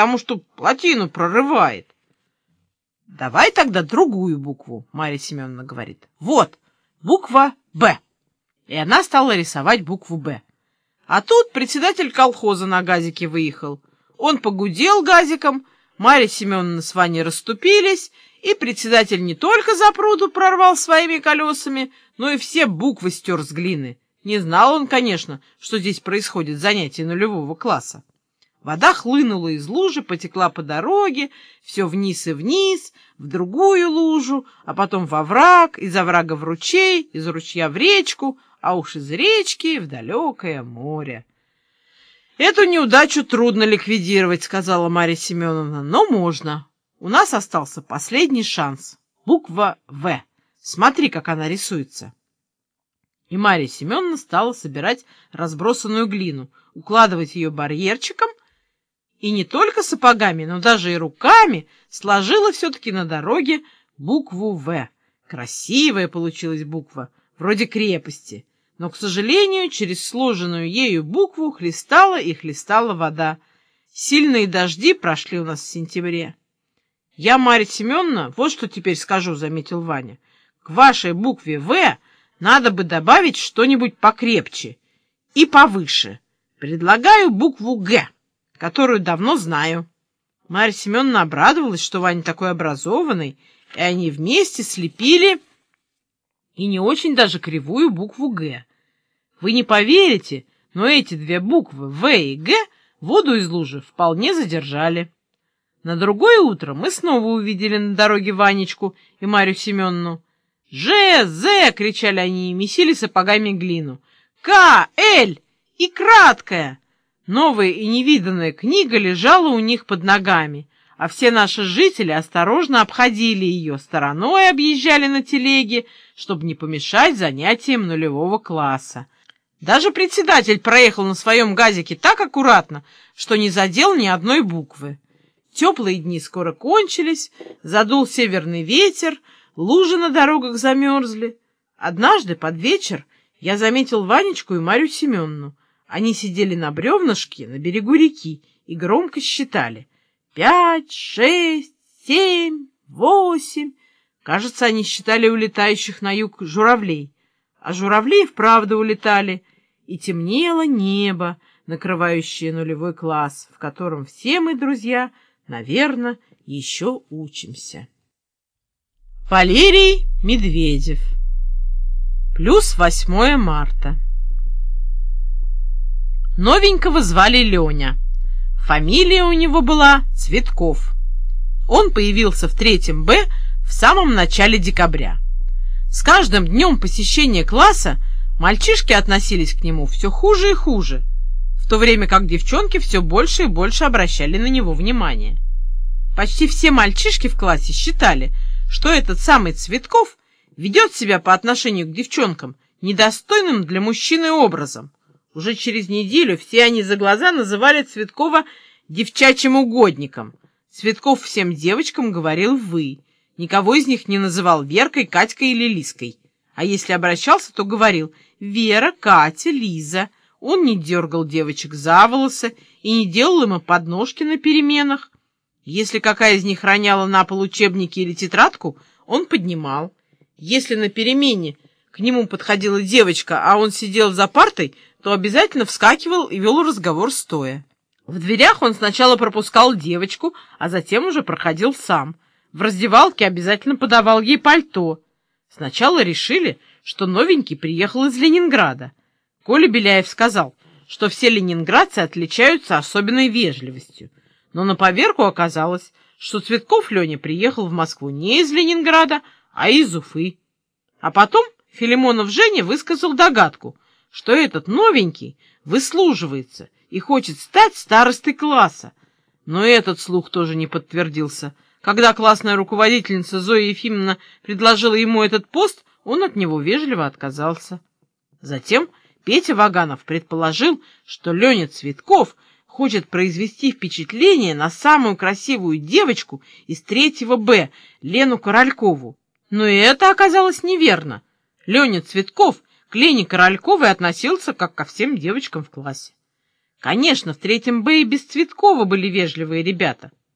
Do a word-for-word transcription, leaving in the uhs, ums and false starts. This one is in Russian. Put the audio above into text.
потому что плотину прорывает. Давай тогда другую букву, Марья Семеновна говорит. Вот, буква «Б». И она стала рисовать букву «Б». А тут председатель колхоза на газике выехал. Он погудел газиком, Марья Семеновна с Ваней расступились, и председатель не только запруду прорвал своими колесами, но и все буквы стер с глины. Не знал он, конечно, что здесь происходит занятие нулевого класса. Вода хлынула из лужи, потекла по дороге, все вниз и вниз, в другую лужу, а потом во враг, из оврага в ручей, из ручья в речку, а уж из речки в далекое море. «Эту неудачу трудно ликвидировать», — сказала Марья Семеновна, — «но можно. У нас остался последний шанс. Буква «В». Смотри, как она рисуется». И Марья Семеновна стала собирать разбросанную глину, укладывать ее барьерчиком, и не только сапогами, но даже и руками сложила все-таки на дороге букву «В». Красивая получилась буква, вроде крепости, но, к сожалению, через сложенную ею букву хлестала и хлестала вода. Сильные дожди прошли у нас в сентябре. «Я, Марья Семеновна, вот что теперь скажу», — заметил Ваня. «К вашей букве «В» надо бы добавить что-нибудь покрепче и повыше. Предлагаю букву «Г», которую давно знаю». Марья Семеновна обрадовалась, что Ваня такой образованный, и они вместе слепили и не очень даже кривую букву «Г». Вы не поверите, но эти две буквы «В» и «Г» воду из лужи вполне задержали. На другое утро мы снова увидели на дороге Ванечку и Марью Семеновну. «Ж, З!» — кричали они и месили сапогами глину. «К, Л и краткая!» Новая и невиданная книга лежала у них под ногами, а все наши жители осторожно обходили ее, стороной объезжали на телеге, чтобы не помешать занятиям нулевого класса. Даже председатель проехал на своем газике так аккуратно, что не задел ни одной буквы. Теплые дни скоро кончились, задул северный ветер, лужи на дорогах замерзли. Однажды под вечер я заметил Ванечку и Марью Семеновну. Они сидели на бревнышке на берегу реки и громко считали. Пять, шесть, семь, восемь. Кажется, они считали улетающих на юг журавлей. А журавли вправду улетали, и темнело небо, накрывающее нулевой класс, в котором все мы, друзья, наверное, еще учимся. Валерий Медведев. Плюс восьмое марта. Новенького звали Леня. Фамилия у него была Цветков. Он появился в третьем Б в самом начале декабря. С каждым днем посещения класса мальчишки относились к нему все хуже и хуже, в то время как девчонки все больше и больше обращали на него внимание. Почти все мальчишки в классе считали, что этот самый Цветков ведет себя по отношению к девчонкам недостойным для мужчины образом. Уже через неделю все они за глаза называли Цветкова девчачьим угодником. Цветков всем девочкам говорил «вы». Никого из них не называл Веркой, Катькой или Лизкой. А если обращался, то говорил «Вера, Катя, Лиза». Он не дергал девочек за волосы и не делал им подножки на переменах. Если какая из них роняла на пол учебники или тетрадку, он поднимал. Если на перемене к нему подходила девочка, а он сидел за партой, то обязательно вскакивал и вел разговор стоя. В дверях он сначала пропускал девочку, а затем уже проходил сам. В раздевалке обязательно подавал ей пальто. Сначала решили, что новенький приехал из Ленинграда. Коля Беляев сказал, что все ленинградцы отличаются особенной вежливостью. Но на поверку оказалось, что Цветков Леня приехал в Москву не из Ленинграда, а из Уфы. А потом Филимонов Женя высказал догадку, что этот новенький выслуживается и хочет стать старостой класса. Но этот слух тоже не подтвердился. Когда классная руководительница Зоя Ефимовна предложила ему этот пост, он от него вежливо отказался. Затем Петя Ваганов предположил, что Леня Цветков хочет произвести впечатление на самую красивую девочку из третьего Б, Лену Королькову. Но и это оказалось неверно. Леня Цветков к Лене Корольковой относился как ко всем девочкам в классе. Конечно, в третьем Б и без Цветкова были вежливые ребята.